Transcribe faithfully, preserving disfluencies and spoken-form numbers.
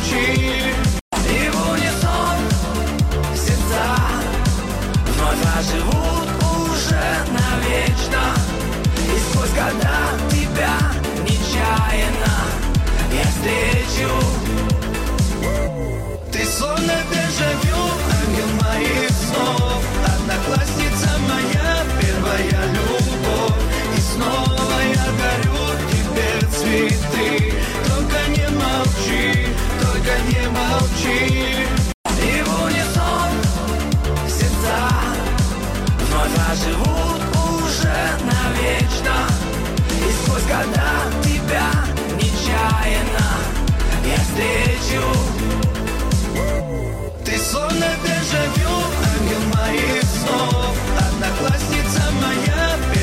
молчи. И в унисон сердца вновь оживут уже навечно. И сквозь года тебя нечаянно я встречу. Ты словно дежавю, ангел моих снов, одноклассница моя, первая любовь. И снова я дарю тебе цветы. Только не молчи, только не молчи.